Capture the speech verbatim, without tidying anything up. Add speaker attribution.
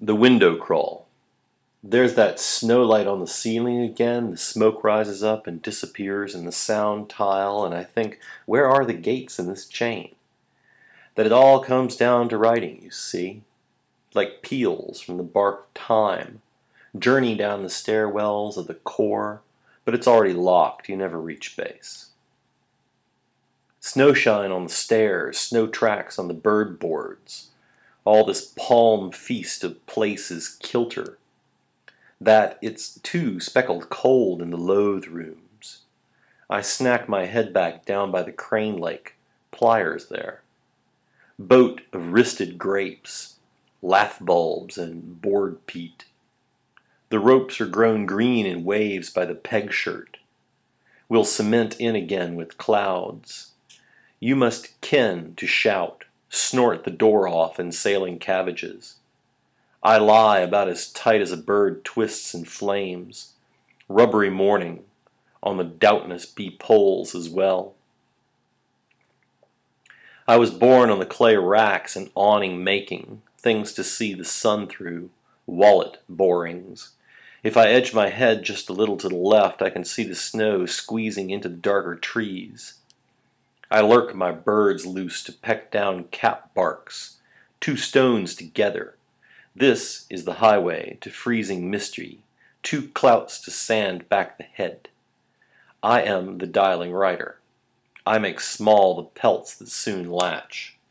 Speaker 1: The window crawl. There's that snow light on the ceiling again. The smoke rises up and disappears in the sound tile, and I think, where are the gates in this chain? That it all comes down to writing, you see, like peels from the bark of time. Journey down the stairwells of the core, but it's already locked. You never reach base. Snowshine on the stairs, snow tracks on the bird boards. All this palm feast of places kilter. That it's too speckled cold in the loathe rooms. I snack my head back down by the crane lake, pliers there. Boat of wristed grapes, lath bulbs and board peat. The ropes are grown green in waves by the peg shirt. We'll cement in again with clouds. You must ken to shout, snort the door off in sailing cabbages. I lie about as tight as a bird twists in flames. Rubbery morning, on the doubtness be poles as well. I was born on the clay racks and awning making, things to see the sun through, wallet borings. If I edge my head just a little to the left, I can see the snow squeezing into the darker trees. I lurk my birds loose to peck down cap barks, two stones together. This is the highway to freezing mystery, two clouts to sand back the head. I am the dialing writer. I make small the pelts that soon latch.